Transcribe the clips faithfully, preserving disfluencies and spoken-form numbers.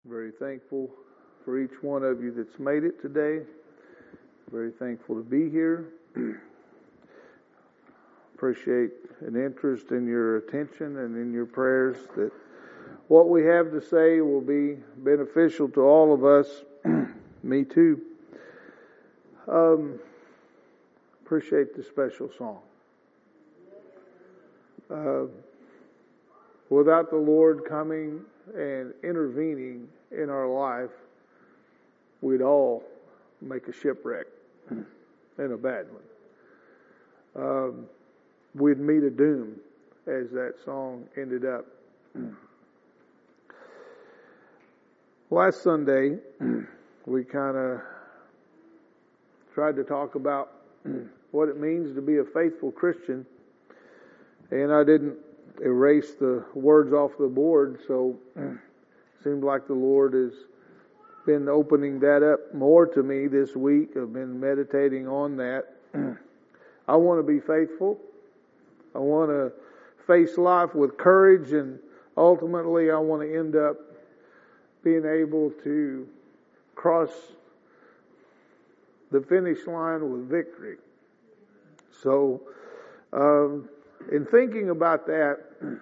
Very thankful for each one of you that's made it today. Very thankful to be here. Appreciate an interest in your attention and in your prayers that what we have to say will be beneficial to all of us. Me too. Um, appreciate the special song. Uh, without the Lord coming and intervening in our life, we'd all make a shipwreck, and a bad one. Um, we'd meet a doom, as that song ended up. Last Sunday, we kind of tried to talk about what it means to be a faithful Christian, and I didn't erase the words off the board, so it seemed like the Lord has been opening that up more to me this week. I've been meditating on that. I want to be faithful. I want to face life with courage, and ultimately I want to end up being able to cross the finish line with victory. So, um, in thinking about that,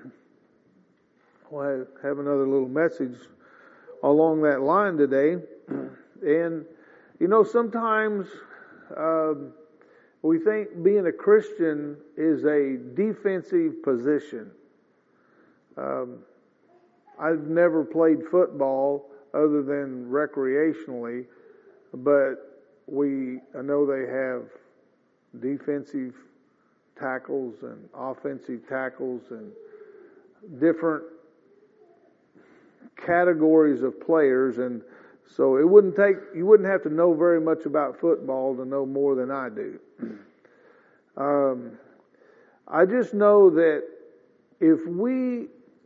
I'll have another little message along that line today. And, you know, sometimes um, we think being a Christian is a defensive position. Um, I've never played football other than recreationally, but we, I know they have defensive tackles and offensive tackles and different categories of players, and so it wouldn't take you wouldn't have to know very much about football to know more than I do. Um, I just know that if we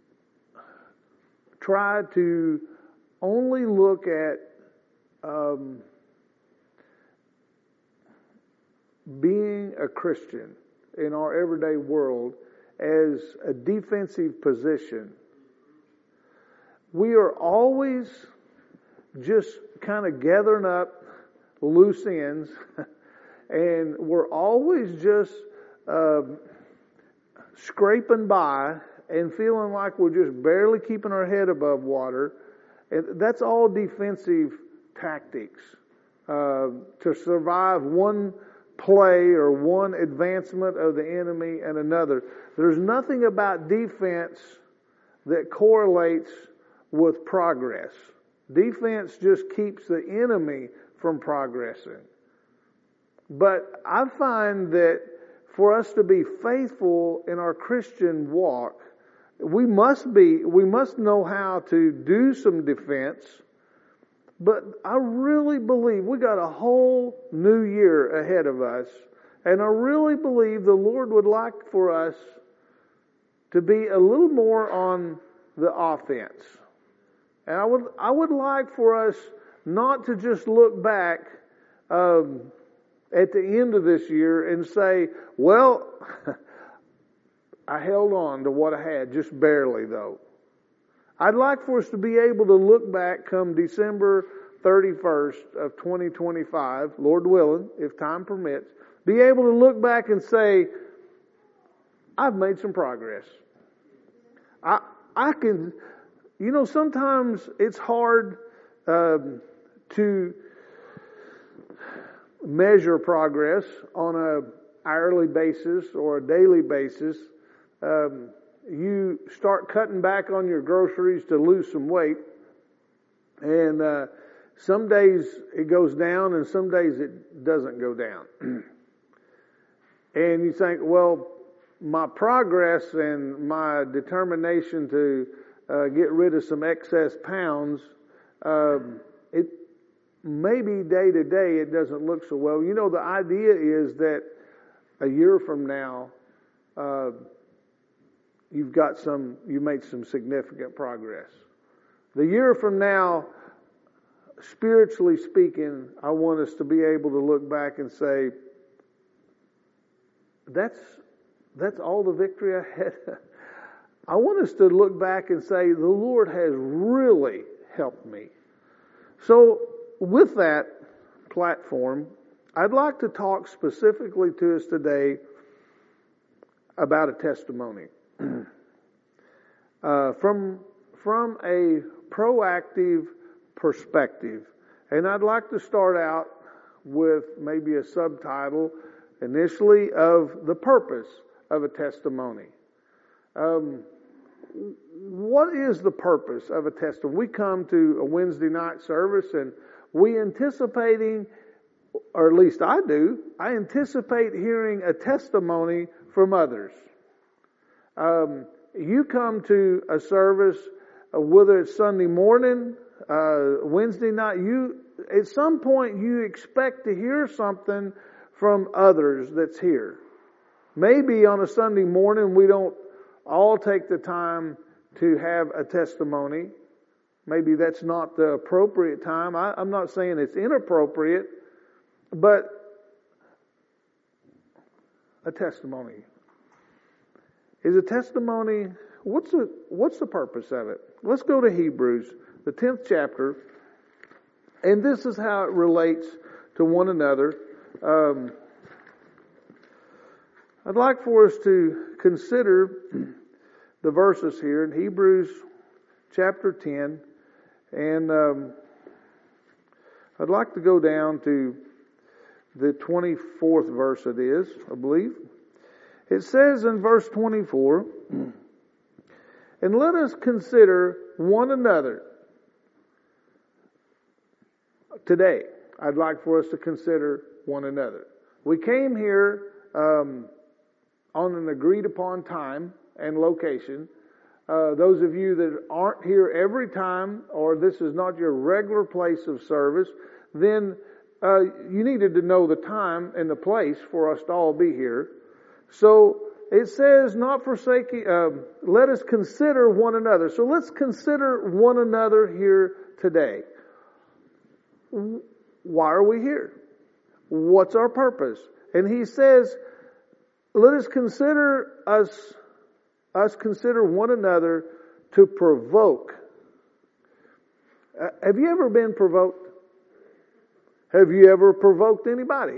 try to only look at um, being a Christian in our everyday world as a defensive position, we are always just kind of gathering up loose ends, and we're always just uh, scraping by and feeling like we're just barely keeping our head above water. And that's all defensive tactics uh, to survive one play or one advancement of the enemy and another. There's nothing about defense that correlates with progress. Defense just keeps the enemy from progressing. But I find that for us to be faithful in our Christian walk, we must be, we must know how to do some defense. But I really believe we got a whole new year ahead of us, and I really believe the Lord would like for us to be a little more on the offense. And I would I would like for us not to just look back um, at the end of this year and say, well, I held on to what I had, just barely though. I'd like for us to be able to look back come December thirty-first of twenty twenty-five, Lord willing, if time permits, be able to look back and say, I've made some progress. I I can, you know, sometimes it's hard um, to measure progress on a hourly basis or a daily basis. Um, you start cutting back on your groceries to lose some weight, and uh, some days it goes down and some days it doesn't go down. And you think, well, my progress and my determination to uh, get rid of some excess pounds, um, it maybe day to day it doesn't look so well. You know, the idea is that a year from now, uh, you've got some, you made some significant progress. The year from now, spiritually speaking, I want us to be able to look back and say, that's that's all the victory I had. I want us to look back and say, the Lord has really help me. So with that platform, I'd like to talk specifically to us today about a testimony. uh, from, from a proactive perspective. And I'd like to start out with maybe a subtitle initially of the purpose of a testimony. Um, what is the purpose of a testimony? We come to a Wednesday night service and we anticipating, or at least I do, I anticipate hearing a testimony from others. Um, you come to a service, uh, whether it's Sunday morning, uh, Wednesday night, you at some point you expect to hear something from others that's here. Maybe on a Sunday morning we don't all take the time to have a testimony. Maybe that's not the appropriate time. I, I'm not saying it's inappropriate, but a testimony. Is a testimony, what's the, what's the purpose of it? Let's go to Hebrews, the tenth chapter, and this is how it relates to one another. Um, I'd like for us to consider the verses here in Hebrews chapter ten, and um, I'd like to go down to the twenty-fourth verse it is, I believe. It says in verse twenty-four, and let us consider one another. Today, I'd like for us to consider one another. We came here um, on an agreed upon time and location. Uh, those of you that aren't here every time, or this is not your regular place of service, then uh, you needed to know the time and the place for us to all be here. So it says, not forsaking, uh, let us consider one another. So let's consider one another here today. Why are we here? What's our purpose? And he says, let us consider us, us consider one another to provoke. Uh, have you ever been provoked? Have you ever provoked anybody?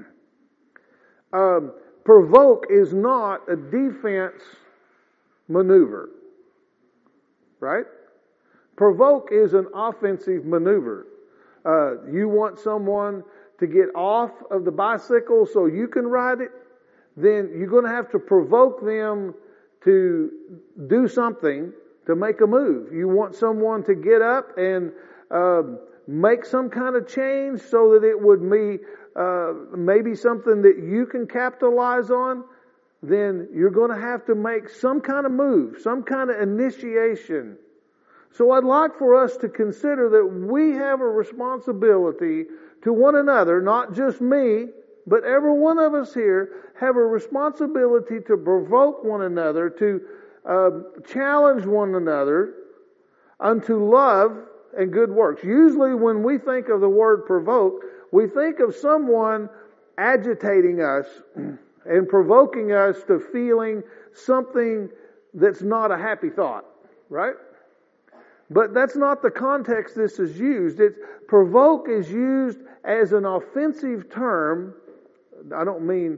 um, provoke is not a defense maneuver. Right? Provoke is an offensive maneuver. Uh, you want someone to get off of the bicycle so you can ride it, then you're going to have to provoke them to do something, to make a move. You want someone to get up and uh, make some kind of change so that it would be uh, maybe something that you can capitalize on, then you're going to have to make some kind of move, some kind of initiation. So I'd like for us to consider that we have a responsibility to one another, not just me, but every one of us here have a responsibility to provoke one another, to uh, challenge one another unto love and good works. Usually when we think of the word provoke, we think of someone agitating us and provoking us to feeling something that's not a happy thought, right? But that's not the context this is used. It's, provoke is used as an offensive term. I don't mean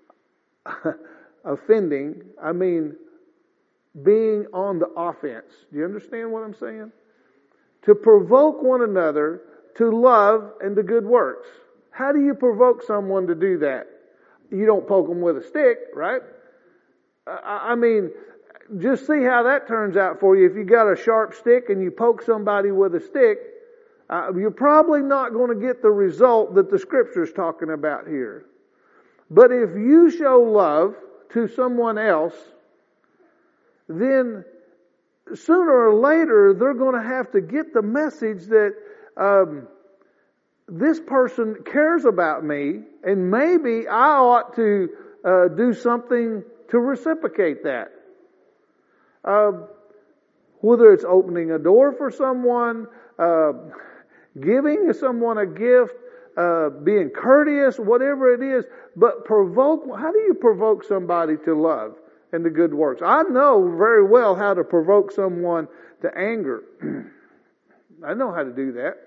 offending. I mean being on the offense. Do you understand what I'm saying? To provoke one another to love and to good works. How do you provoke someone to do that? You don't poke them with a stick, right? I, I mean... Just see how that turns out for you. If you got a sharp stick and you poke somebody with a stick, uh, you're probably not going to get the result that the Scripture's talking about here. But if you show love to someone else, then sooner or later they're going to have to get the message that um, this person cares about me, and maybe I ought to uh, do something to reciprocate that. Uh, whether it's opening a door for someone, uh, giving someone a gift, uh, being courteous, whatever it is, but provoke, how do you provoke somebody to love and to good works? I know very well how to provoke someone to anger. I know how to do that.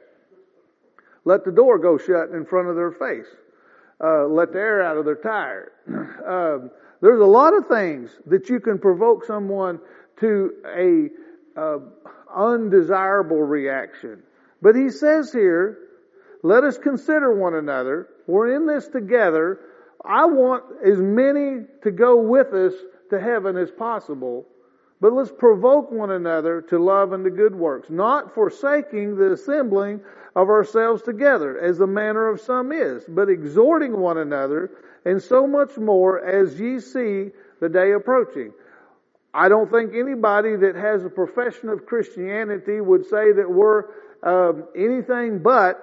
Let the door go shut in front of their face. Uh, let the air out of their tire. Um, there's a lot of things that you can provoke someone to a uh, undesirable reaction. But he says here, let us consider one another. We're in this together. I want as many to go with us to heaven as possible. But let's provoke one another to love and to good works, not forsaking the assembling of ourselves together, as the manner of some is, but exhorting one another, and so much more as ye see the day approaching. I don't think anybody that has a profession of Christianity would say that we're um, anything but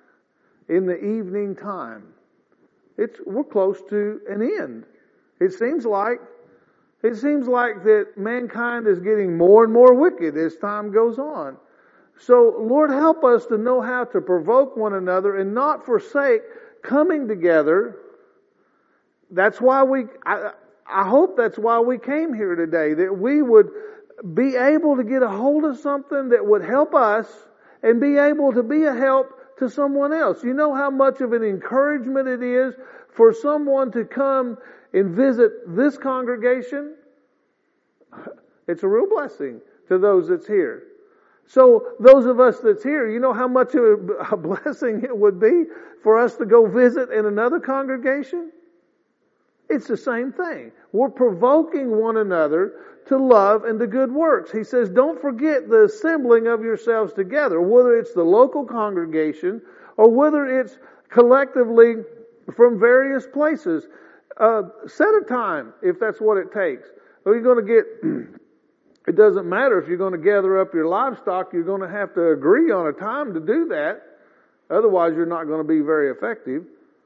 in the evening time. It's we're close to an end. It seems like it seems like that mankind is getting more and more wicked as time goes on. So, Lord, help us to know how to provoke one another and not forsake coming together. That's why we, I, I hope that's why we came here today, that we would be able to get a hold of something that would help us and be able to be a help to someone else. You know how much of an encouragement it is for someone to come and visit this congregation? It's a real blessing to those that's here. So those of us that's here, you know how much of a blessing it would be for us to go visit in another congregation? It's the same thing. We're provoking one another to love and to good works. He says, don't forget the assembling of yourselves together, whether it's the local congregation or whether it's collectively from various places. Uh, set a time if that's what it takes. Or you're going to get... It doesn't matter if you're going to gather up your livestock, you're going to have to agree on a time to do that. Otherwise, you're not going to be very effective.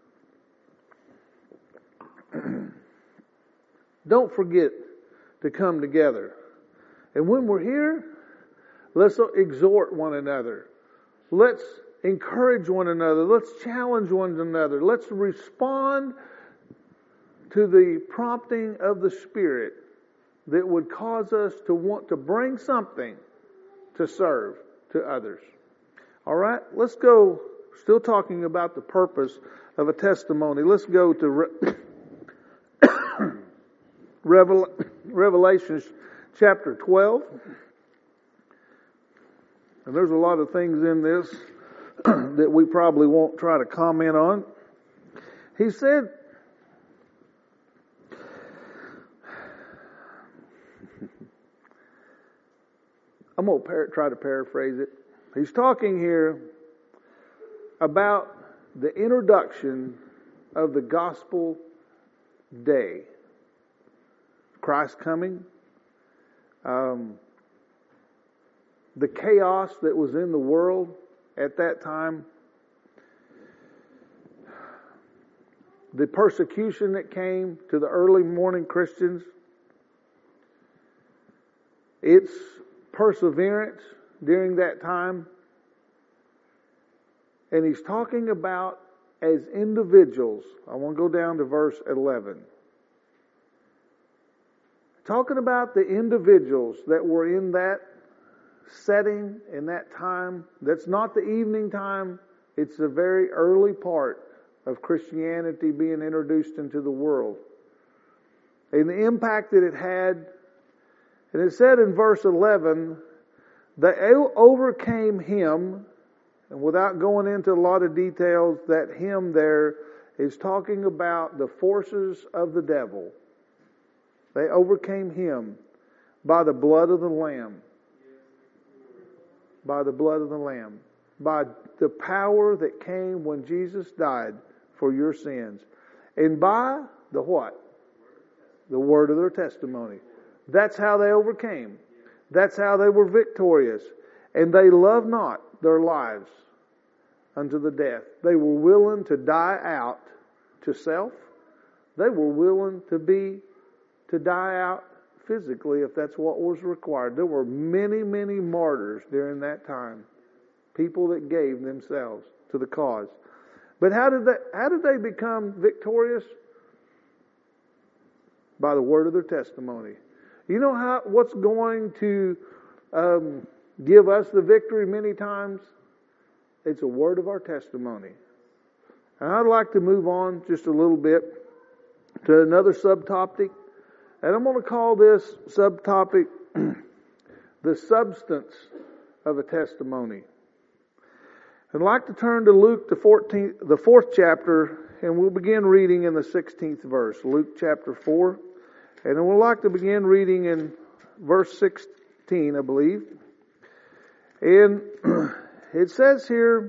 Don't forget to come together. And when we're here, let's exhort one another. Let's encourage one another. Let's challenge one another. Let's respond to the prompting of the Spirit that would cause us to want to bring something to serve to others. All right, let's go, still talking about the purpose of a testimony. Let's go to Re- Revel- Revelation chapter twelve. And there's a lot of things in this that we probably won't try to comment on. He said, I'm going to par- try to paraphrase it. He's talking here about the introduction of the gospel day. Christ coming. Um, the chaos that was in the world at that time. The persecution that came to the early morning Christians. It's perseverance during that time. And he's talking about as individuals. I want to go down to verse eleven. Talking about the individuals that were in that setting, in that time. That's not the evening time. It's the very early part of Christianity being introduced into the world. And the impact that it had. And it said in verse eleven, they overcame him, and without going into a lot of details, that him there is talking about the forces of the devil. They overcame him by the blood of the Lamb. By the blood of the Lamb. By the power that came when Jesus died for your sins. And by the what? The word of their testimony. That's how they overcame. That's how they were victorious. And they loved not their lives unto the death. They were willing to die out to self. They were willing to be, to die out physically if that's what was required. There were many, many martyrs during that time. People that gave themselves to the cause. But how did they, how did they become victorious? By the word of their testimony. You know how what's going to um, give us the victory many times? It's a word of our testimony. And I'd like to move on just a little bit to another subtopic. And I'm going to call this subtopic the substance of a testimony. I'd like to turn to Luke, the fourteenth, the fourth chapter, and we'll begin reading in the sixteenth verse. Luke chapter four. And then we'd like to begin reading in verse sixteen, I believe. And it says here,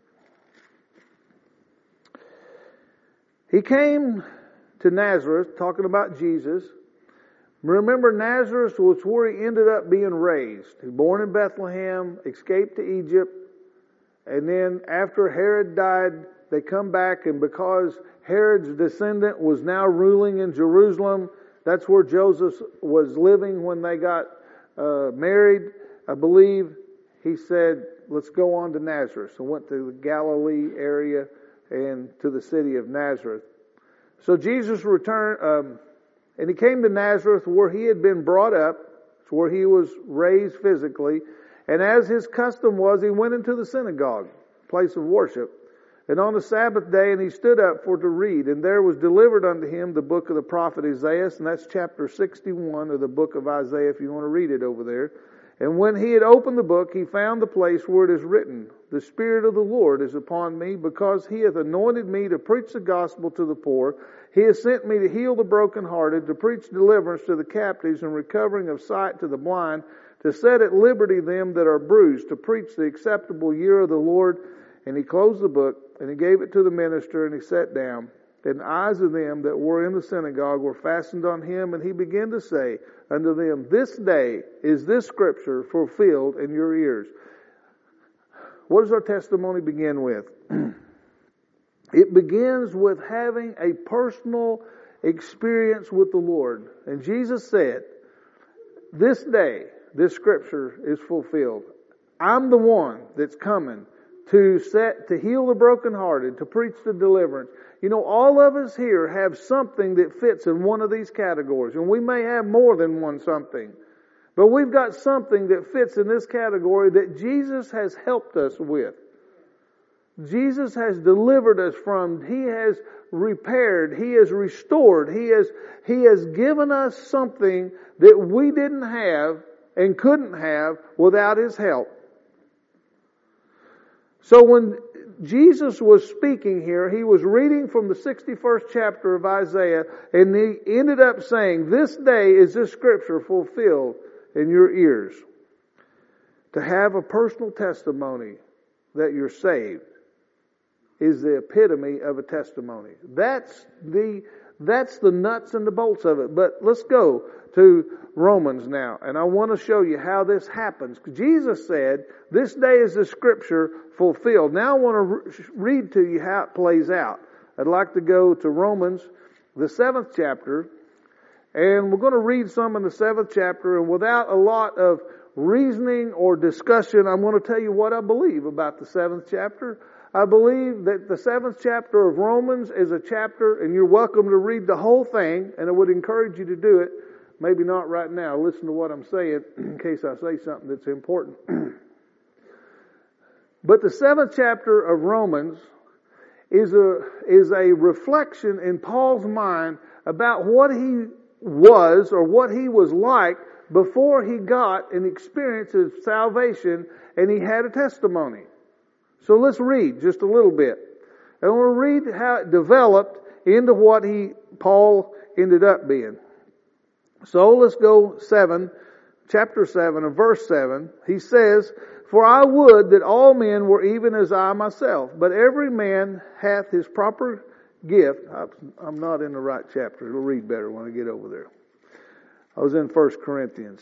he came to Nazareth, talking about Jesus. Remember, Nazareth was where he ended up being raised. He was born in Bethlehem, escaped to Egypt, and then after Herod died, they come back, and because Herod's descendant was now ruling in Jerusalem, that's where Joseph was living when they got uh, married, I believe. He said, let's go on to Nazareth. So went to the Galilee area and to the city of Nazareth. So Jesus returned, um, and he came to Nazareth where he had been brought up, where he was raised physically. And as his custom was, he went into the synagogue, place of worship. And on the Sabbath day, and he stood up for to read. And there was delivered unto him the book of the prophet Isaiah, and that's chapter sixty-one of the book of Isaiah, if you want to read it over there. And when he had opened the book, he found the place where it is written, the Spirit of the Lord is upon me, because he hath anointed me to preach the gospel to the poor. He has sent me to heal the brokenhearted, to preach deliverance to the captives, and recovering of sight to the blind, to set at liberty them that are bruised, to preach the acceptable year of the Lord. And he closed the book, and he gave it to the minister, and he sat down. And the eyes of them that were in the synagogue were fastened on him, and he began to say unto them, this day is this scripture fulfilled in your ears. What does our testimony begin with? It begins with having a personal experience with the Lord. And Jesus said, this day, this scripture is fulfilled. I'm the one that's coming to set, to heal the brokenhearted, to preach the deliverance. You know, all of us here have something that fits in one of these categories. And we may have more than one something. But we've got something that fits in this category that Jesus has helped us with. Jesus has delivered us from. He has repaired. He has restored. He has, He has given us something that we didn't have and couldn't have without His help. So when Jesus was speaking here, He was reading from the sixty-first chapter of Isaiah, and He ended up saying, this day is this scripture fulfilled in your ears. To have a personal testimony that you're saved is the epitome of a testimony. That's the, that's the nuts and the bolts of it. But let's go to Romans now. And I want to show you how this happens. Jesus said, this day is the scripture fulfilled. Now I want to re- read to you how it plays out. I'd like to go to Romans, the seventh chapter. And we're going to read some in the seventh chapter. And without a lot of reasoning or discussion, I'm going to tell you what I believe about the seventh chapter. I believe that the seventh chapter of Romans is a chapter, and you're welcome to read the whole thing, and I would encourage you to do it. Maybe not right now. Listen to what I'm saying in case I say something that's important. But the seventh chapter of Romans is a, is a reflection in Paul's mind about what he was or what he was like before he got an experience of salvation and he had a testimony. So let's read just a little bit. And I want to read how it developed into what he, Paul ended up being. So let's go seven, chapter seven and verse seven. He says, for I would that all men were even as I myself, but every man hath his proper gift. I'm not in the right chapter. It'll read better when I get over there. I was in First Corinthians.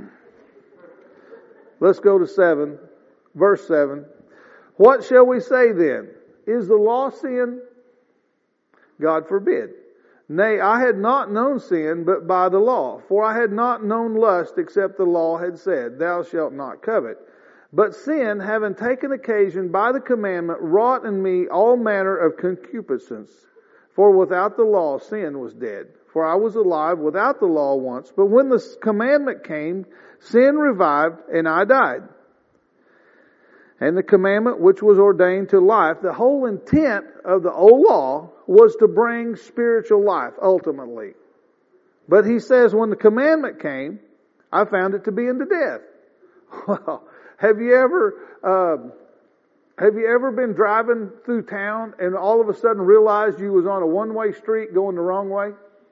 Let's go to seven, verse seven. What shall we say then? Is the law sin? God forbid. Nay, I had not known sin but by the law. For I had not known lust except the law had said, thou shalt not covet. But sin, having taken occasion by the commandment, wrought in me all manner of concupiscence. For without the law sin was dead. For I was alive without the law once. But when the commandment came, sin revived and I died. and the commandment which was ordained to life. The whole intent of the old law was to bring spiritual life, ultimately. But he says, when the commandment came, I found it to be unto death. Well, have you ever, uh, have you ever been driving through town and all of a sudden realized you was on a one-way street going the wrong way?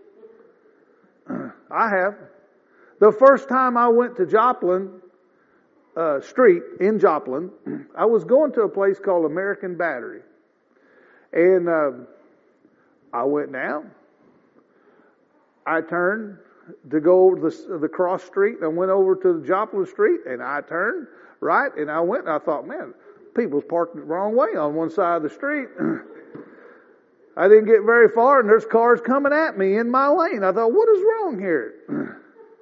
I have. The first time I went to Joplin uh, Street in Joplin, I was going to a place called American Battery. And uh, I went down. I turned to go over the, the cross street, and I went over to the Joplin Street, and I turned right, and I went, and I thought, man, people's parked the wrong way on one side of the street. I didn't get very far, and there's cars coming at me in my lane. I thought, what is wrong here?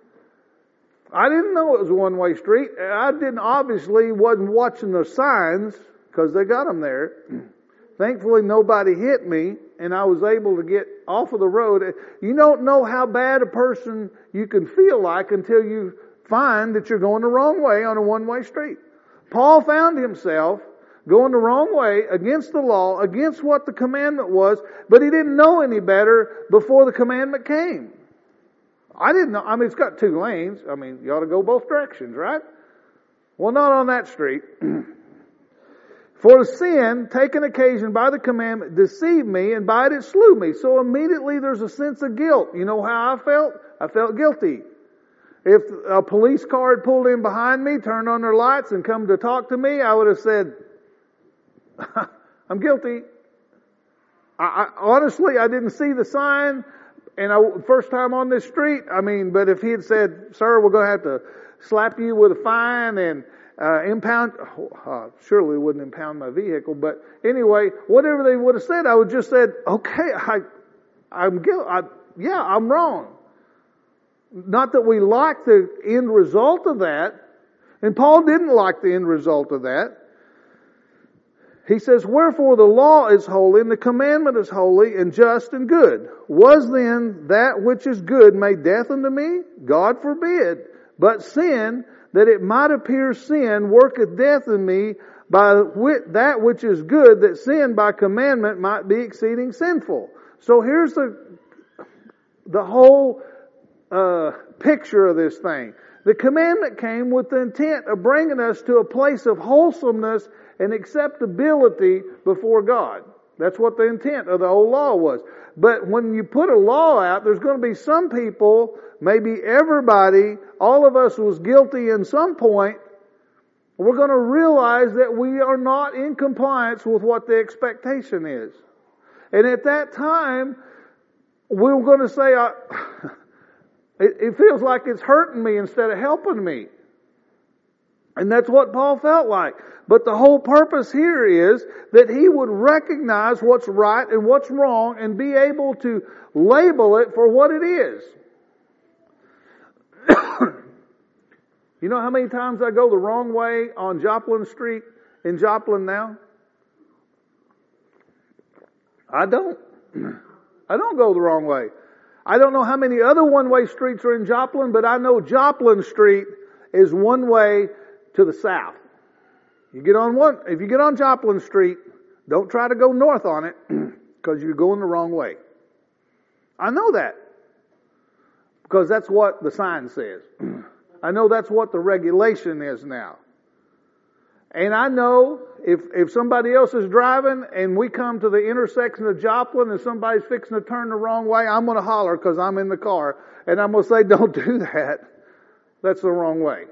I didn't know it was a one-way street. I didn't obviously wasn't watching the signs because they got them there. Thankfully, nobody hit me, and I was able to get off of the road. You don't know how bad a person you can feel like until you find that you're going the wrong way on a one-way street. Paul found himself going the wrong way against the law, against what the commandment was, but he didn't know any better before the commandment came. I didn't know. I mean, it's got two lanes. I mean, you ought to go both directions, right? Well, not on that street. For the sin, taken occasion by the commandment, deceived me, and by it it slew me. So immediately there's a sense of guilt. You know how I felt? I felt guilty. If a police car had pulled in behind me, turned on their lights, and come to talk to me, I would have said, I'm guilty. I, I, honestly, I didn't see the sign, and I, first time on this street, I mean, but if he had said, sir, we're going to have to slap you with a fine and uh, impound, uh, surely wouldn't impound my vehicle, but anyway, whatever they would have said, I would just said, okay, I, I'm guilty. I, yeah, I'm wrong. Not that we like the end result of that, and Paul didn't like the end result of that. He says, wherefore the law is holy, and the commandment is holy, and just, and good. Was then that which is good made death unto me? God forbid. But sin, that it might appear sin, worketh death in me, by that which is good, that sin by commandment might be exceeding sinful. So here's the, the whole uh, picture of this thing. The commandment came with the intent of bringing us to a place of wholesomeness and acceptability before God. That's what the intent of the old law was. But when you put a law out, there's going to be some people, maybe everybody, all of us was guilty in some point. We're going to realize that we are not in compliance with what the expectation is. And at that time, we're going to say, I, it, it feels like it's hurting me instead of helping me. And that's what Paul felt like. But the whole purpose here is that he would recognize what's right and what's wrong and be able to label it for what it is. You know how many times I go the wrong way on Joplin Street in Joplin now? I don't. I don't go the wrong way. I don't know how many other one-way streets are in Joplin, but I know Joplin Street is one way to the south. You get on one, if you get on Joplin Street, don't try to go north on it because you're going the wrong way. I know that because that's what the sign says. I know that's what the regulation is now. And I know if if somebody else is driving and we come to the intersection of Joplin and somebody's fixing to turn the wrong way, I'm going to holler because I'm in the car. And I'm going to say, don't do that. That's the wrong way.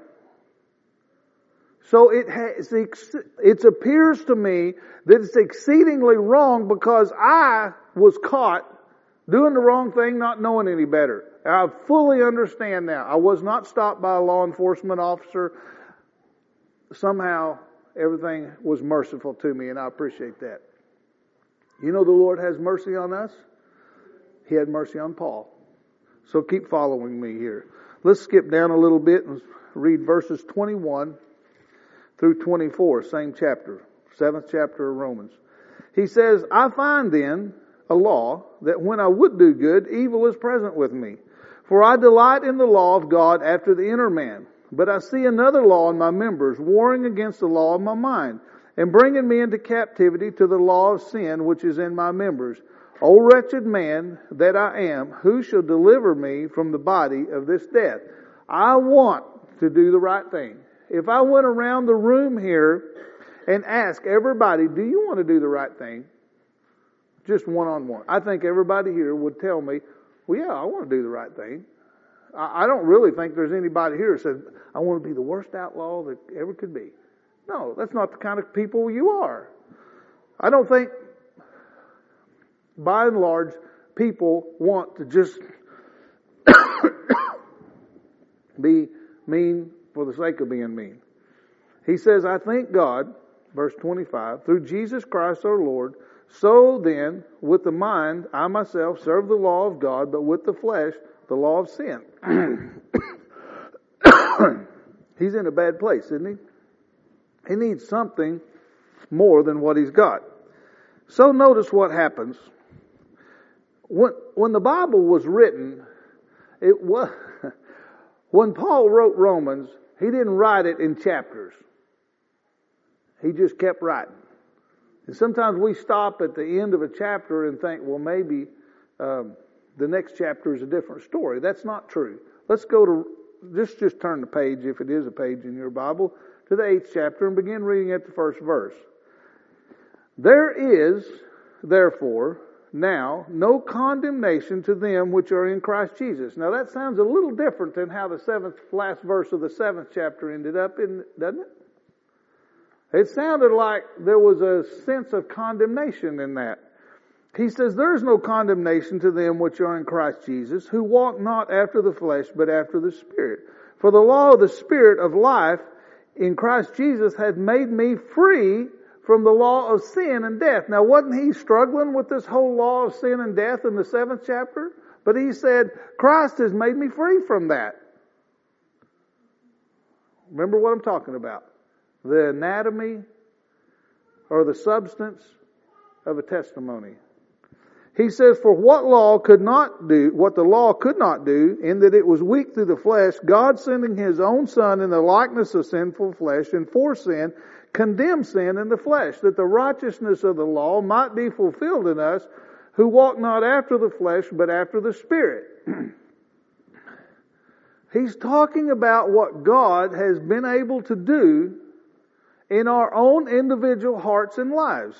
So it has, it appears to me that it's exceedingly wrong because I was caught doing the wrong thing, not knowing any better. And I fully understand now. I was not stopped by a law enforcement officer. Somehow, everything was merciful to me, and I appreciate that. You know the Lord has mercy on us? He had mercy on Paul. So keep following me here. Let's skip down a little bit and read verses twenty-one through twenty-four, same chapter, seventh chapter of Romans. He says, I find then a law that when I would do good, evil is present with me. For I delight in the law of God after the inner man. But I see another law in my members, warring against the law of my mind, and bringing me into captivity to the law of sin which is in my members. O wretched man that I am, who shall deliver me from the body of this death? I want to do the right thing. If I went around the room here and asked everybody, do you want to do the right thing? Just one-on-one. I think everybody here would tell me, well, yeah, I want to do the right thing. I don't really think there's anybody here that says, I want to be the worst outlaw that ever could be. No, that's not the kind of people you are. I don't think, by and large, people want to just be mean for the sake of being mean. He says, I thank God, verse twenty-five, through Jesus Christ our Lord. So then, with the mind, I myself serve the law of God, but with the flesh, the law of sin. He's in a bad place, isn't he? He needs something more than what he's got. So notice what happens. When, when the Bible was written, it was, when Paul wrote Romans, he didn't write it in chapters. He just kept writing. And sometimes we stop at the end of a chapter and think, well, maybe um, the next chapter is a different story. That's not true. Let's go to, just, just turn the page, if it is a page in your Bible, to the eighth chapter and begin reading at the first verse. There is, therefore, now no condemnation to them which are in Christ Jesus. Now that sounds a little different than how the seventh, last verse of the seventh chapter ended up, in, doesn't it? It sounded like there was a sense of condemnation in that. He says, there is no condemnation to them which are in Christ Jesus, who walk not after the flesh, but after the Spirit. For the law of the Spirit of life in Christ Jesus had made me free from the law of sin and death. Now, wasn't he struggling with this whole law of sin and death in the seventh chapter? But he said, Christ has made me free from that. Remember what I'm talking about. The anatomy or the substance of a testimony. He says, for what law could not do, what the law could not do, in that it was weak through the flesh, God sending His own Son in the likeness of sinful flesh, and for sin, condemned sin in the flesh, that the righteousness of the law might be fulfilled in us, who walk not after the flesh, but after the Spirit. He's talking about what God has been able to do in our own individual hearts and lives.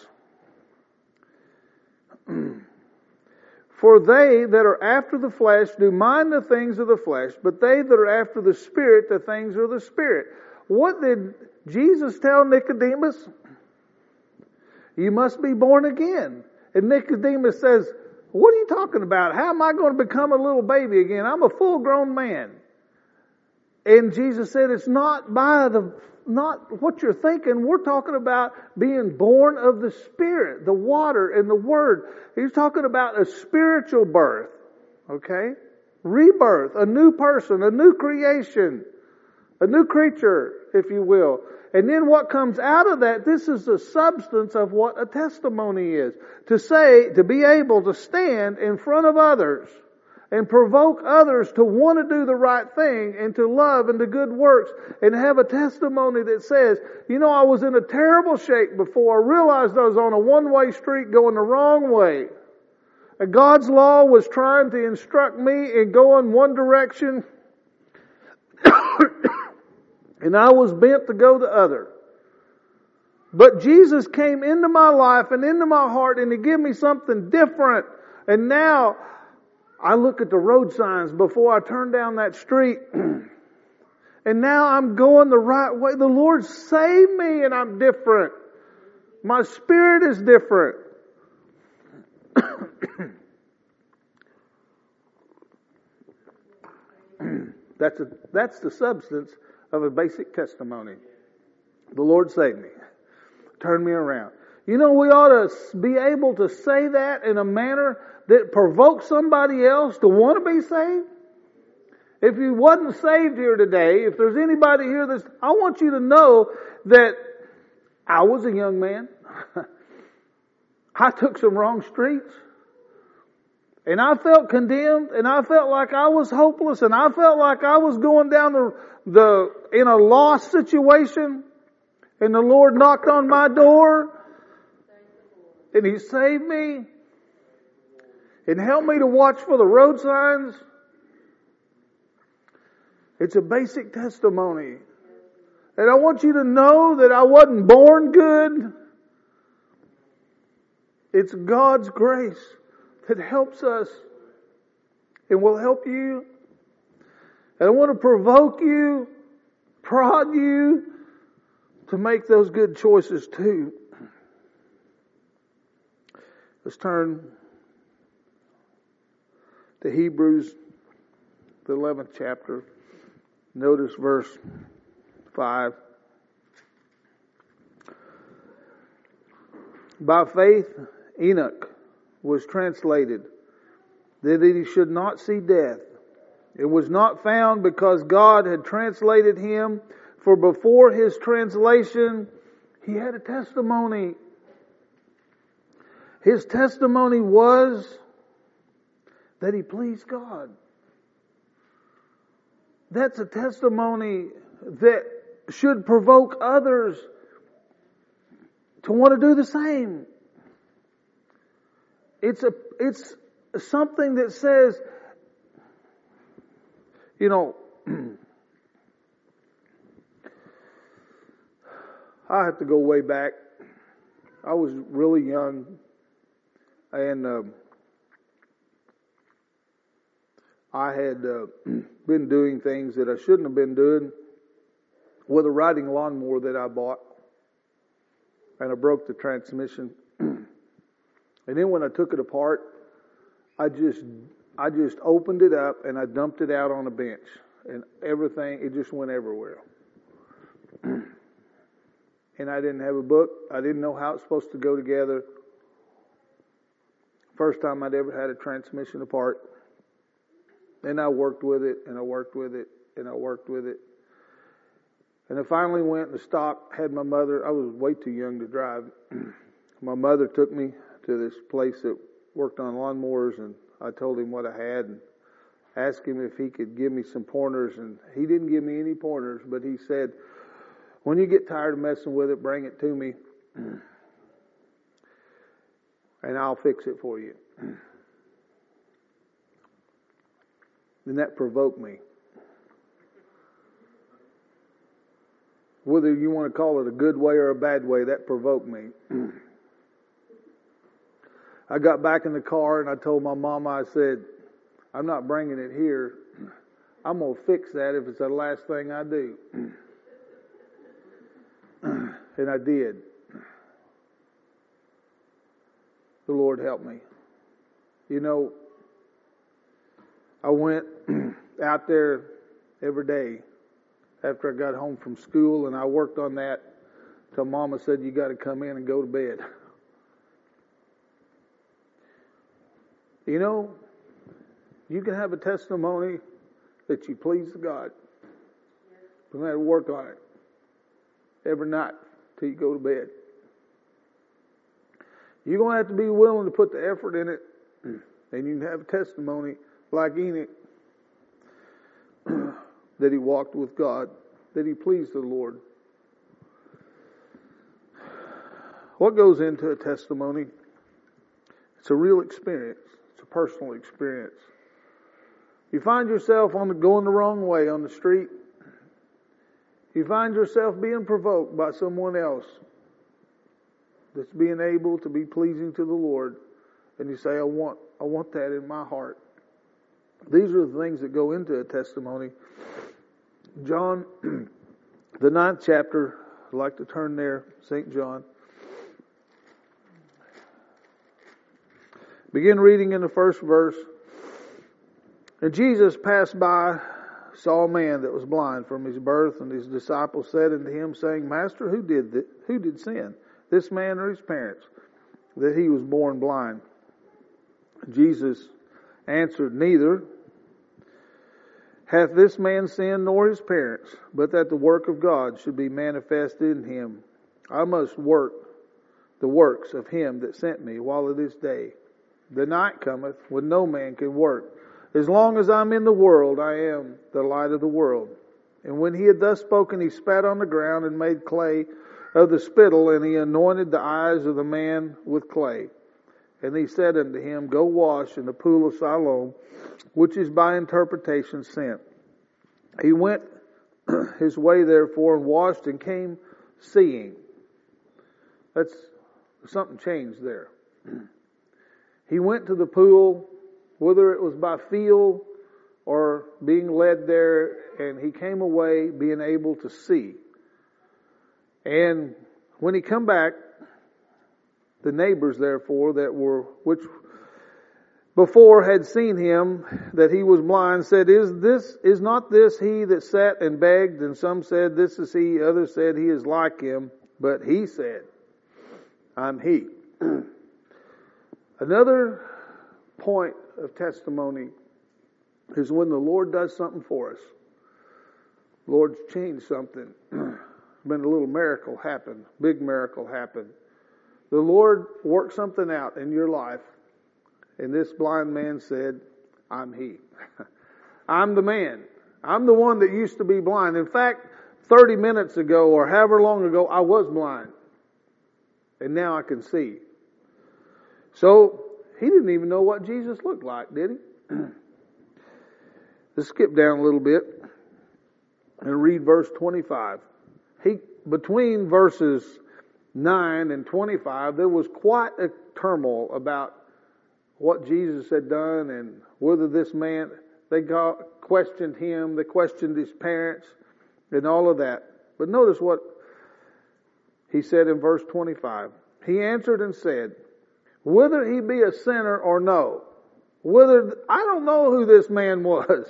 For they that are after the flesh do mind the things of the flesh, but they that are after the Spirit, the things of the Spirit. What did Jesus tell Nicodemus? You must be born again. And Nicodemus says, what are you talking about? How am I going to become a little baby again? I'm a full-grown man. And Jesus said, it's not by the, not what you're thinking. We're talking about being born of the Spirit, the water and the Word. He's talking about a spiritual birth. Okay? Rebirth, a new person, a new creation, a new creature, if you will. And then what comes out of that, this is the substance of what a testimony is. To say, to be able to stand in front of others and provoke others to want to do the right thing and to love and to good works and have a testimony that says, you know, I was in a terrible shape before. I realized I was on a one-way street going the wrong way. And God's law was trying to instruct me in going one direction and I was bent to go the other. But Jesus came into my life and into my heart and He gave me something different. And now I look at the road signs before I turn down that street. And now I'm going the right way. The Lord saved me and I'm different. My spirit is different. That's a, that's the substance of a basic testimony. The Lord saved me. Turned me around. You know, we ought to be able to say that in a manner that provokes somebody else to want to be saved. If you wasn't saved here today, if there's anybody here that's, I want you to know that I was a young man. I took some wrong streets. And I felt condemned, and I felt like I was hopeless, and I felt like I was going down the, the, in a lost situation. And the Lord knocked on my door, and He saved me, and helped me to watch for the road signs. It's a basic testimony. And I want you to know that I wasn't born good. It's God's grace that helps us and will help you. And I want to provoke you, prod you to make those good choices too. Let's turn to Hebrews, the eleventh chapter. Notice verse five. By faith, Enoch was translated that he should not see death. It was not found because God had translated him, for before his translation, he had a testimony. His testimony was that he pleased God. That's a testimony that should provoke others to want to do the same. It's a, it's something that says, you know, I have to go way back. I was really young, and uh, I had uh, been doing things that I shouldn't have been doing with a riding lawnmower that I bought, and I broke the transmission. And then when I took it apart, I just I just opened it up and I dumped it out on a bench, and everything, it just went everywhere. And I didn't have a book. I didn't know how it's supposed to go together. First time I'd ever had a transmission apart. And I worked with it, and I worked with it, and I worked with it. And I finally went and stopped, had my mother, I was way too young to drive. My mother took me to this place that worked on lawnmowers, and I told him what I had and asked him if he could give me some pointers, and he didn't give me any pointers, but he said, when you get tired of messing with it, bring it to me and I'll fix it for you. And that provoked me. Whether you want to call it a good way or a bad way, that provoked me. I got back in the car and I told my mama, I said, I'm not bringing it here. I'm going to fix that if it's the last thing I do. And I did. The Lord helped me. You know, I went out there every day after I got home from school, and I worked on that till Mama said, you got to come in and go to bed. You know, you can have a testimony that you please God. You don't have to work on it every night till you go to bed. You're going to have to be willing to put the effort in it, and you can have a testimony like Enoch, that he walked with God, that he pleased the Lord. What goes into a testimony? It's a real experience. It's a personal experience. You find yourself on the, going the wrong way on the street. You find yourself being provoked by someone else that's being able to be pleasing to the Lord, and you say, I want, I want that in my heart. These are the things that go into a testimony. John, the ninth chapter, I'd like to turn there, Saint John. Begin reading in the first verse. And Jesus passed by, saw a man that was blind from his birth, and his disciples said unto him, saying, Master, who did th- who did sin, this man or his parents, that he was born blind? Jesus answered, Neither hath this man sinned nor his parents, but that the work of God should be manifested in him. I must work the works of him that sent me while it is day. The night cometh when no man can work. As long as I'm in the world, I am the light of the world. And when he had thus spoken, he spat on the ground and made clay of the spittle, and he anointed the eyes of the man with clay. And he said unto him, Go wash in the pool of Siloam, which is by interpretation sent. He went his way therefore and washed and came seeing. That's something changed there. He went to the pool, whether it was by feel or being led there, and he came away being able to see. And when he come back, the neighbors therefore that were, which before had seen him, that he was blind, said, Is this, is not this he that sat and begged? And some said, This is he. Others said, He is like him. But he said, I'm he. Another point of testimony is when the Lord does something for us. Lord's changed something. Been a little miracle happen. Big miracle happen. The Lord worked something out in your life. And this blind man said, I'm he. I'm the man. I'm the one that used to be blind. In fact, thirty minutes ago or however long ago, I was blind. And now I can see. So, he didn't even know what Jesus looked like, did he? Let's skip down a little bit and read verse twenty-five. He, between verses nine and twenty-five, there was quite a turmoil about what Jesus had done and whether this man, they got, questioned him, they questioned his parents and all of that. But notice what he said in verse twenty-five. He answered and said, whether he be a sinner or no, whether, I don't know who this man was.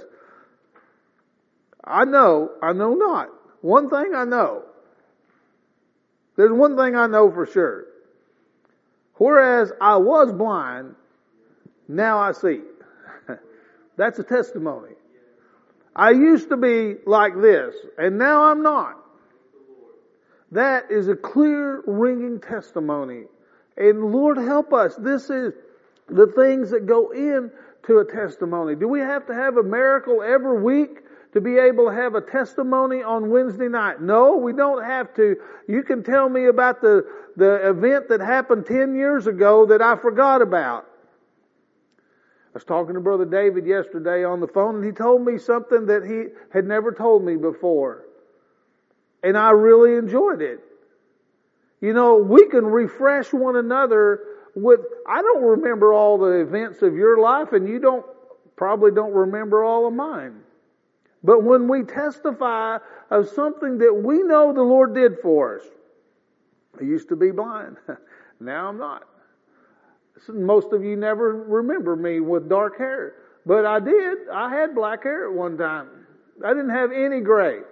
I know, I know not. One thing I know. There's one thing I know for sure. Whereas I was blind, now I see. That's a testimony. I used to be like this, and now I'm not. That is a clear, ringing testimony. And Lord help us. This is the things that go into a testimony. Do we have to have a miracle every week to be able to have a testimony on Wednesday night? No, we don't have to. You can tell me about the, the event that happened ten years ago that I forgot about. I was talking to Brother David yesterday on the phone, and he told me something that he had never told me before. And I really enjoyed it. You know, we can refresh one another with, I don't remember all the events of your life, and you don't, probably don't remember all of mine. But when we testify of something that we know the Lord did for us, I used to be blind. Now I'm not. Most of you never remember me with dark hair. But I did. I had black hair at one time. I didn't have any gray.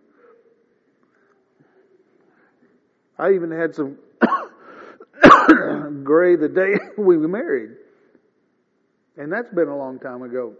I even had some gray the day we were married. And that's been a long time ago.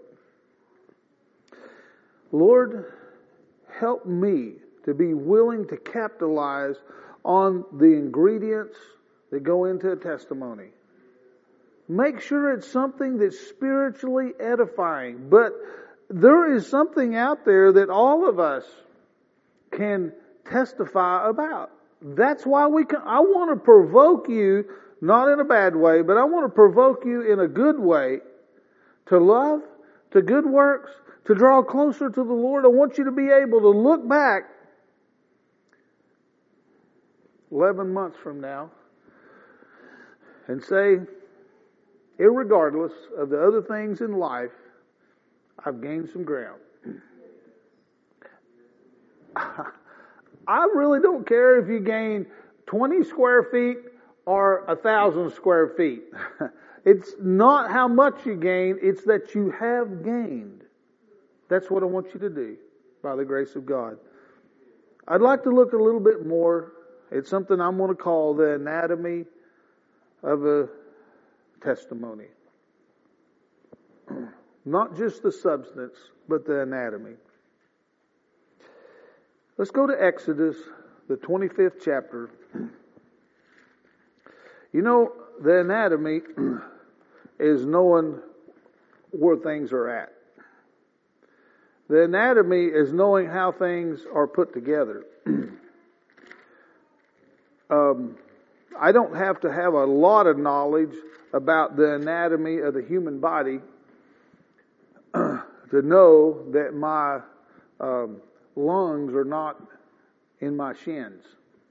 Lord, help me to be willing to capitalize on the ingredients that go into a testimony. Make sure it's something that's spiritually edifying. But there is something out there that all of us can testify about. That's why we can, I want to provoke you, not in a bad way, but I want to provoke you in a good way to love, to good works, to draw closer to the Lord. I want you to be able to look back eleven months from now and say, irregardless of the other things in life, I've gained some ground. I really don't care if you gain twenty square feet or a thousand square feet. It's not how much you gain, it's that you have gained. That's what I want you to do by the grace of God. I'd like to look a little bit more at something I'm going to call the anatomy of a testimony. Not just the substance, but the anatomy. Let's go to Exodus, the twenty-fifth chapter. You know, the anatomy is knowing where things are at. The anatomy is knowing how things are put together. um, I don't have to have a lot of knowledge about the anatomy of the human body to know that my um, lungs are not in my shins.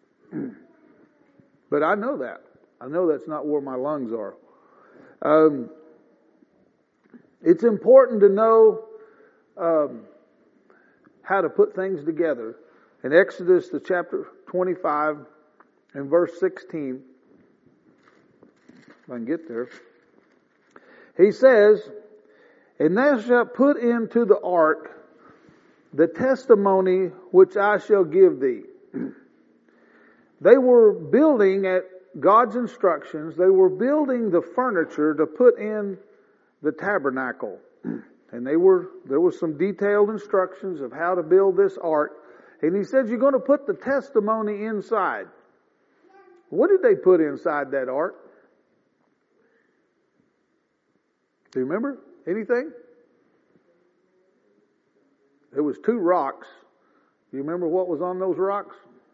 But I know that. I know that's not where my lungs are. Um, it's important to know um, how to put things together. In Exodus, the chapter twenty-five and verse sixteen, if I can get there, he says, "And thou shalt put into the ark the testimony which I shall give thee." They were building at God's instructions. They were building the furniture to put in the tabernacle. And they were, there was some detailed instructions of how to build this ark. And he said, you're going to put the testimony inside. What did they put inside that ark? Do you remember anything? There was two rocks. Do you remember what was on those rocks?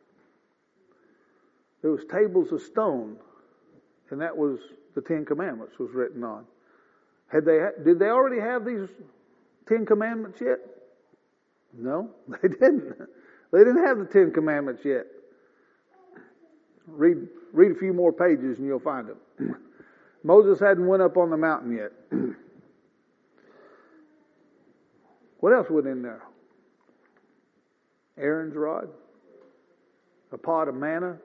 There was tables of stone, and that was the Ten Commandments was written on. Had they did they already have these Ten Commandments yet? No, they didn't. They didn't have the Ten Commandments yet. Read read a few more pages and you'll find them. Moses hadn't went up on the mountain yet. What else was in there? Aaron's rod, a pot of manna,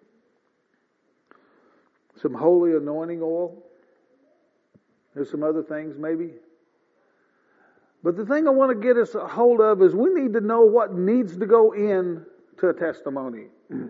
some holy anointing oil. There's some other things maybe. But the thing I want to get us a hold of is we need to know what needs to go in to a testimony.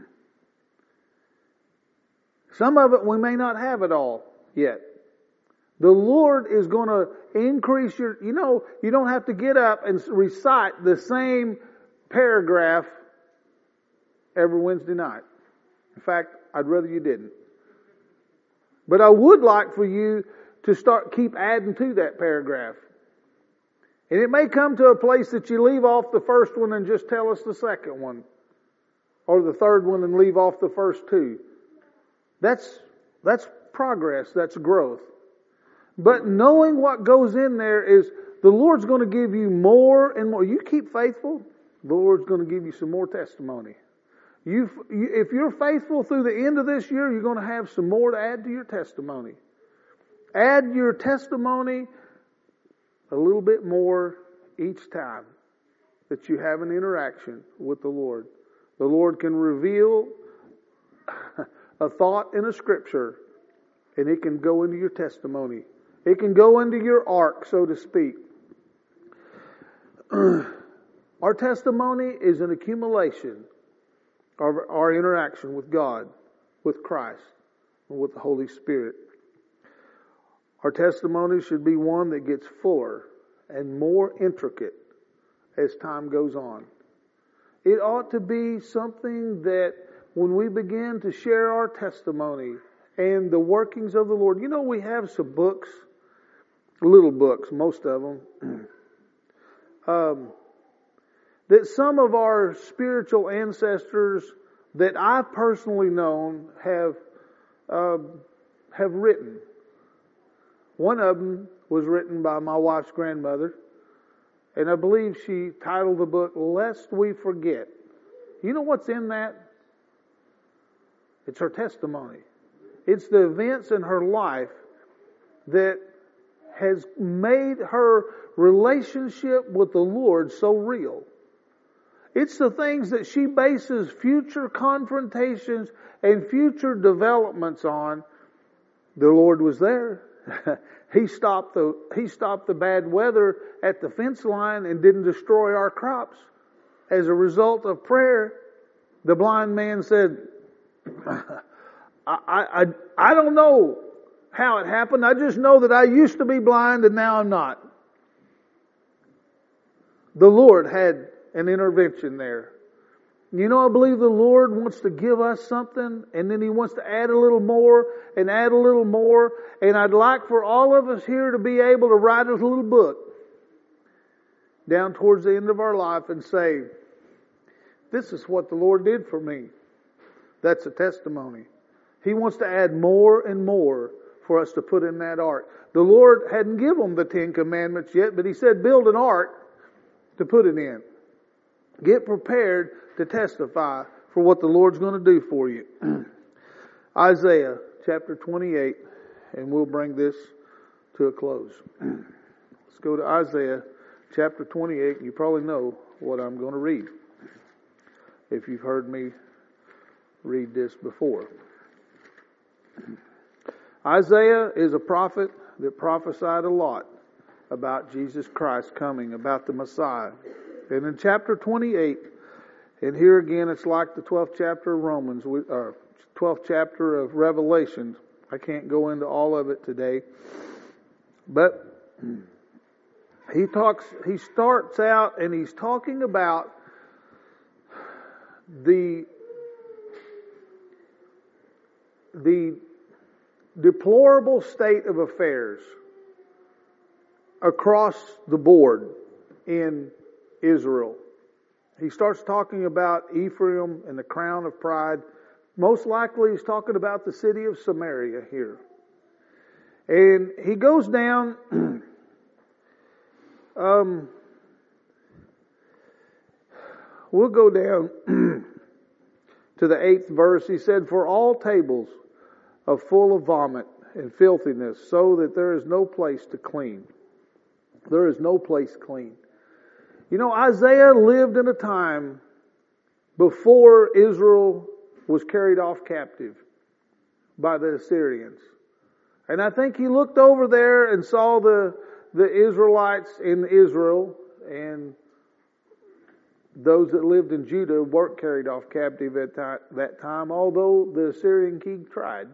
Some of it we may not have it all yet. The Lord is going to increase your, you know, you don't have to get up and recite the same paragraph every Wednesday night. In fact, I'd rather you didn't. But I would like for you to start, keep adding to that paragraph. And it may come to a place that you leave off the first one and just tell us the second one. Or the third one and leave off the first two. That's, that's progress, that's growth. But knowing what goes in there is the Lord's going to give you more and more. You keep faithful, the Lord's going to give you some more testimony. You, you, if you're faithful through the end of this year, you're going to have some more to add to your testimony. Add your testimony a little bit more each time that you have an interaction with the Lord. The Lord can reveal a thought in a scripture, and it can go into your testimony. It can go into your ark, so to speak. Our testimony is an accumulation of our interaction with God, with Christ, and with the Holy Spirit. Our testimony should be one that gets fuller and more intricate as time goes on. It ought to be something that when we begin to share our testimony and the workings of the Lord, you know, we have some books, little books, most of them, um, that some of our spiritual ancestors that I've personally known have uh, have written. One of them was written by my wife's grandmother, and I believe she titled the book, Lest We Forget. You know what's in that? It's her testimony. It's the events in her life that has made her relationship with the Lord so real. It's the things that she bases future confrontations and future developments on. The Lord was there. He stopped the He stopped the bad weather at the fence line and didn't destroy our crops. As a result of prayer, the blind man said, I, I, I don't know how it happened. I just know that I used to be blind and now I'm not. The Lord had an intervention there. You know, I believe the Lord wants to give us something, and then He wants to add a little more and add a little more. And I'd like for all of us here to be able to write a little book down towards the end of our life and say, this is what the Lord did for me. That's a testimony. He wants to add more and more for us to put in that ark. The Lord hadn't given them the Ten Commandments yet, but He said, build an ark to put it in. Get prepared to testify for what the Lord's going to do for you. Isaiah chapter twenty-eight, and we'll bring this to a close. Let's go to Isaiah chapter twenty-eight. You probably know what I'm going to read, if you've heard me read this before. Isaiah is a prophet that prophesied a lot about Jesus Christ coming, about the Messiah. And in chapter twenty-eight, and here again it's like the twelfth chapter of Romans, or twelfth chapter of Revelation. I can't go into all of it today. But he talks, he starts out and he's talking about the the deplorable state of affairs across the board in Israel. He starts talking about Ephraim and the crown of pride. Most likely he's talking about the city of Samaria here. And he goes down um, we'll go down to the eighth verse. He said, for all tables are full of vomit and filthiness, so that there is no place to clean. There is no place clean. You know, Isaiah lived in a time before Israel was carried off captive by the Assyrians. And I think he looked over there and saw the, the Israelites in Israel, and those that lived in Judah weren't carried off captive at that time, although the Assyrian king tried.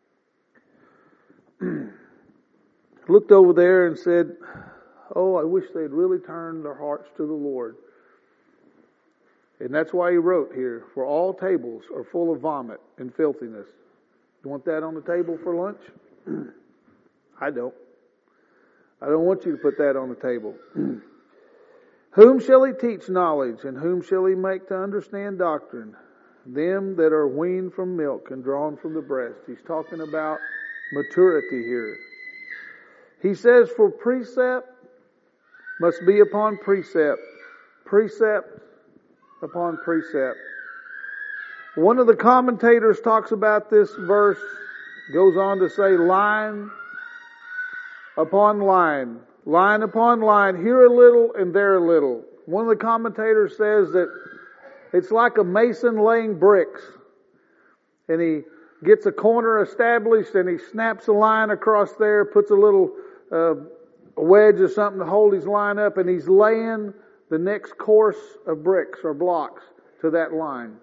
Looked over there and said, oh, I wish they'd really turn their hearts to the Lord. And that's why he wrote here, for all tables are full of vomit and filthiness. You want that on the table for lunch? I don't. I don't want you to put that on the table. Whom shall he teach knowledge, and whom shall he make to understand doctrine? Them that are weaned from milk and drawn from the breast. He's talking about maturity here. He says, for precept must be upon precept, precept upon precept. One of the commentators talks about this verse, goes on to say line upon line, line upon line, here a little and there a little. One of the commentators says that it's like a mason laying bricks, and he gets a corner established and he snaps a line across there, puts a little uh, wedge or something to hold his line up, and he's laying the next course of bricks or blocks to that line.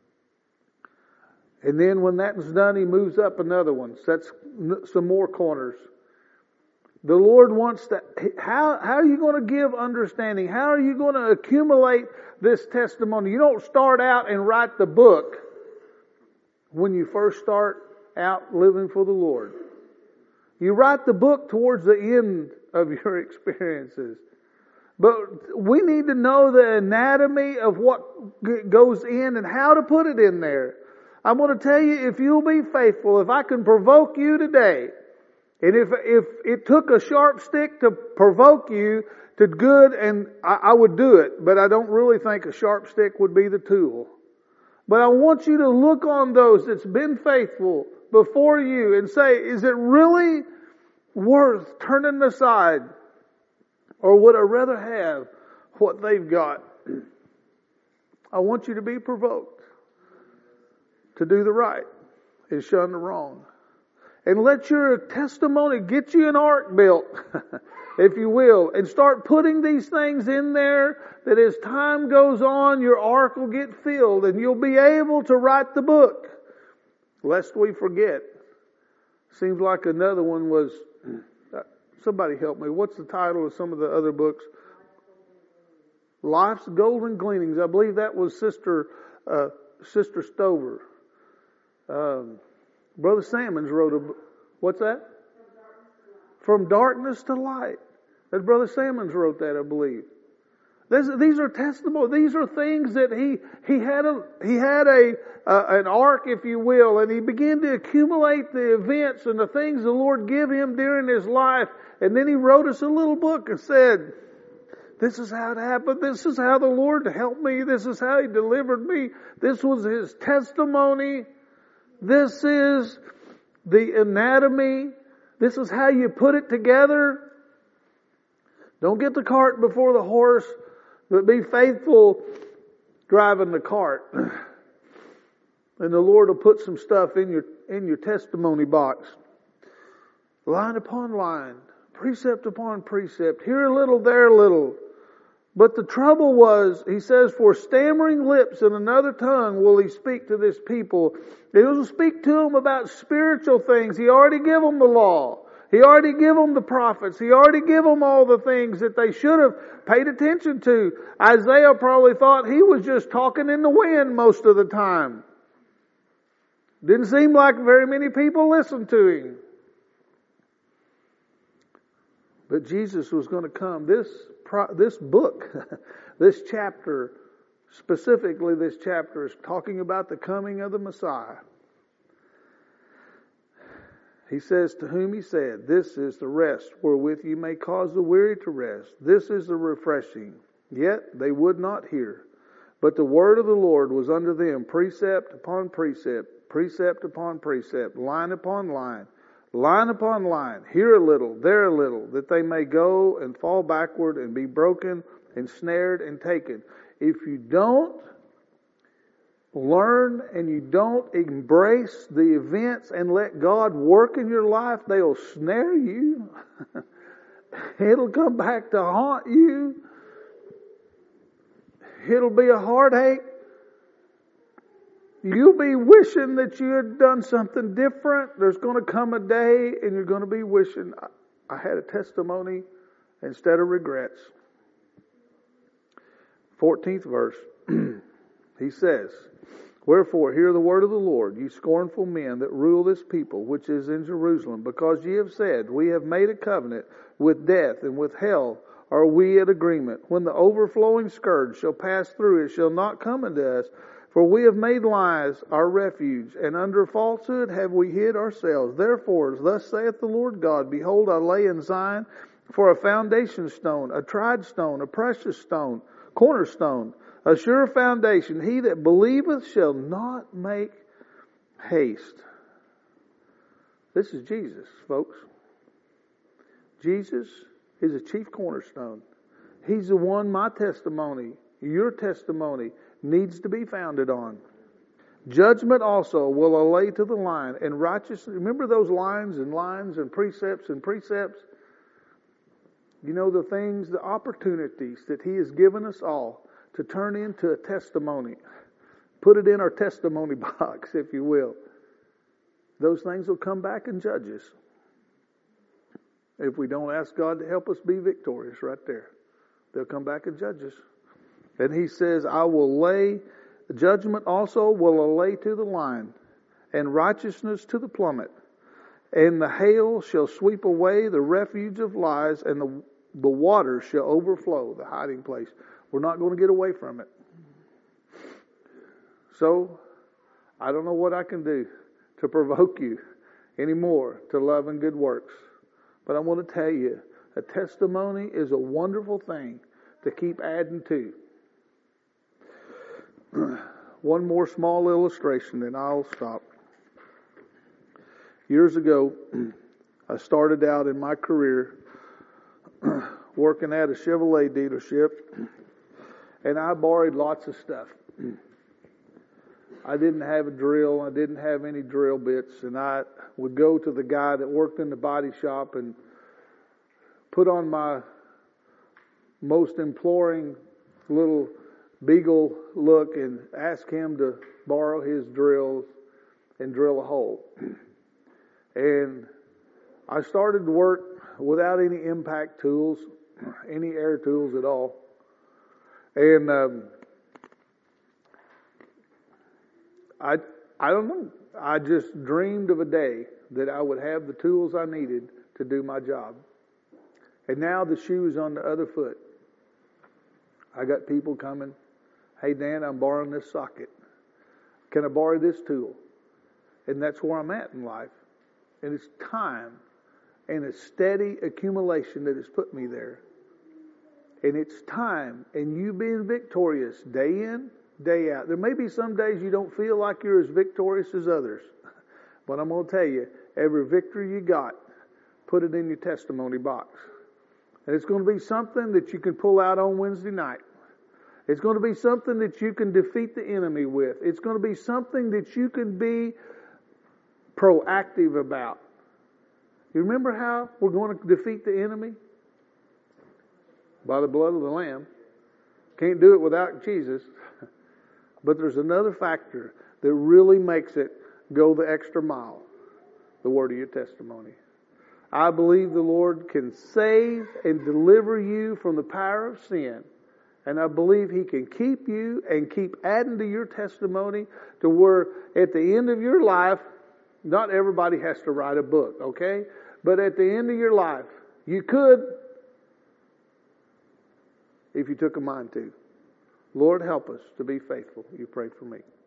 And then when that's done, he moves up another one, sets some more corners. The Lord wants to, how, how are you going to give understanding? How are you going to accumulate this testimony? You don't start out and write the book when you first start out living for the Lord. You write the book towards the end of your experiences. But we need to know the anatomy of what goes in and how to put it in there. I'm going to tell you, if you'll be faithful, if I can provoke you today, and if if it took a sharp stick to provoke you to good, and I, I would do it, but I don't really think a sharp stick would be the tool. But I want you to look on those that's been faithful before you and say, is it really worth turning aside? Or would I rather have what they've got? I want you to be provoked to do the right and shun the wrong. And let your testimony get you an ark built, if you will, and start putting these things in there that as time goes on, your ark will get filled and you'll be able to write the book. Lest we forget. Seems like another one was, somebody help me, what's the title of some of the other books? Life's Golden Gleanings. I believe that was Sister uh, Sister Stover. Um, Brother Salmons wrote a book. What's that? From Darkness to Light. That Brother Salmons wrote that, I believe. This, these are testimonies. These are things that he he had a he had a uh, an ark, if you will, and he began to accumulate the events and the things the Lord gave him during his life. And then he wrote us a little book and said, "This is how it happened. This is how the Lord helped me. This is how He delivered me. This was his testimony. This is the anatomy. This is how you put it together." Don't get the cart before the horse, but be faithful driving the cart. And the Lord will put some stuff in your in your testimony box. Line upon line, precept upon precept, here a little, there a little. But the trouble was, he says, for stammering lips and another tongue will he speak to this people. He will speak to them about spiritual things. He already gave them the law. He already gave them the prophets. He already gave them all the things that they should have paid attention to. Isaiah probably thought he was just talking in the wind most of the time. Didn't seem like very many people listened to him. But Jesus was going to come. This this book, this chapter, specifically this chapter, is talking about the coming of the Messiah. He says, to whom he said, "This is the rest wherewith you may cause the weary to rest. This is the refreshing." Yet they would not hear. But the word of the Lord was unto them precept upon precept, precept upon precept, line upon line, line upon line, here a little, there a little, that they may go and fall backward and be broken and snared and taken. If you don't learn and you don't embrace the events and let God work in your life, they'll snare you. It'll come back to haunt you. It'll be a heartache. You'll be wishing that you had done something different. There's going to come a day and you're going to be wishing, I had a testimony instead of regrets. fourteenth verse. He says, "Wherefore, hear the word of the Lord, ye scornful men that rule this people, which is in Jerusalem, because ye have said, We have made a covenant with death, and with hell are we at agreement. When the overflowing scourge shall pass through, it shall not come unto us. For we have made lies our refuge, and under falsehood have we hid ourselves. Therefore, thus saith the Lord God, Behold, I lay in Zion for a foundation stone, a tried stone, a precious stone, cornerstone, a sure foundation. He that believeth shall not make haste." This is Jesus, folks. Jesus is a chief cornerstone. He's the one my testimony, your testimony, needs to be founded on. Judgment also will I lay to the line, and righteousness. Remember those lines and lines and precepts and precepts? You know, the things, the opportunities that He has given us all to turn into a testimony. Put it in our testimony box, if you will. Those things will come back and judge us. If we don't ask God to help us be victorious right there. They'll come back and judge us. And He says, I will lay, judgment also will I lay to the line, and righteousness to the plummet. And the hail shall sweep away the refuge of lies, and the, the waters shall overflow the hiding place. We're not going to get away from it. So, I don't know what I can do to provoke you anymore to love and good works. But I want to tell you, a testimony is a wonderful thing to keep adding to. One more small illustration and I'll stop. Years ago, I started out in my career working at a Chevrolet dealership, and I borrowed lots of stuff. I didn't have a drill. I didn't have any drill bits, and I would go to the guy that worked in the body shop and put on my most imploring little beagle look and ask him to borrow his drills and drill a hole. And I started to work without any impact tools, any air tools at all. And um, I, I don't know. I just dreamed of a day that I would have the tools I needed to do my job. And now the shoe's on the other foot. I got people coming, hey Dan, I'm borrowing this socket. Can I borrow this tool? And that's where I'm at in life. And it's time and a steady accumulation that has put me there. And it's time, and you being victorious day in, day out. There may be some days you don't feel like you're as victorious as others. But I'm going to tell you, every victory you got, put it in your testimony box. And it's going to be something that you can pull out on Wednesday night. It's going to be something that you can defeat the enemy with. It's going to be something that you can be proactive about. You remember how we're going to defeat the enemy? By the blood of the Lamb. Can't do it without Jesus. But there's another factor that really makes it go the extra mile. The word of your testimony. I believe the Lord can save and deliver you from the power of sin. And I believe He can keep you and keep adding to your testimony to where at the end of your life, not everybody has to write a book, okay? But at the end of your life, you could, if you took a mind to. Lord, help us to be faithful. You prayed for me.